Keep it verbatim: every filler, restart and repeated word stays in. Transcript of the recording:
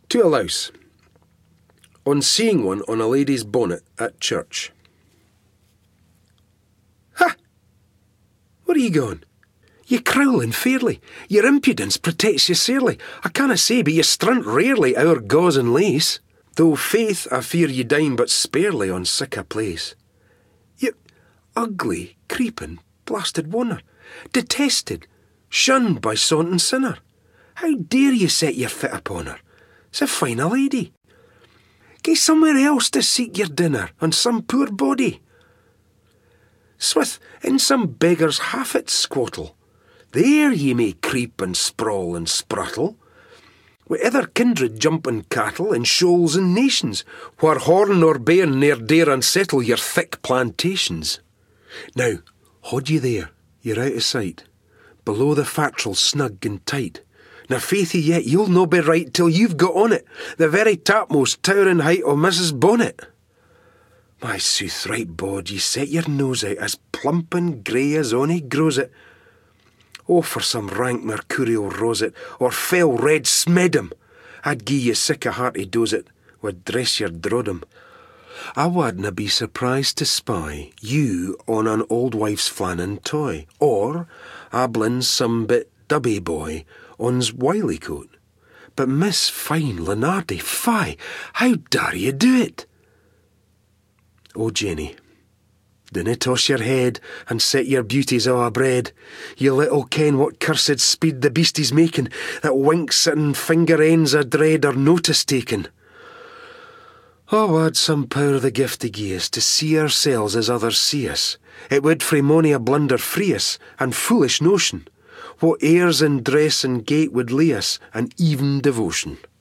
To a louse. On seeing one on a lady's bonnet at church. Ha! Where are you going? You crowling fairly. Your impudence protects you sairly. I canna say, but you strunt rarely our gauze and lace. Though faith, I fear you dine but sparely on sic a place. You ugly, creeping, blasted wonner, detested, shunned by saunting sinner. How dare you set your foot upon her? It's a fine a lady. Gae somewhere else to seek your dinner on some poor body. Swith, in some beggar's haffet squattle. There ye may creep and sprawl and spruttle. Wi' other kindred jumping cattle in shoals and nations, whar horn or bairn ne'er dare unsettle your thick plantations. Now, haud ye there, you're out of sight, below the fatral snug and tight. Na faithie yet you'll no be right till you've got on it, the very topmost towering height o' Missus Bonnet. My sooth, right bod, ye set your nose out as plump and grey as ony grows it. Oh, for some rank mercurial roset, or fell red smedum, I'd gie ye sic a hearty dose it, would dress your drodum. I wadna be surprised to spy you on an old wife's flannin toy, or ablin some bit dubby boy on's wily coat. But Miss Fine Lenardi, fie, how dare ye do it? Oh, Jenny, dinna toss your head and set your beauties a' abread. Ye little ken what cursed speed the beastie's making, that winks and finger ends a dread are notice taken. Oh, wad some power the gift to gie us to see ourselves as others see us. It would frae mony a blunder free us, and foolish notion. What airs and dress and gait would lay us, and even devotion.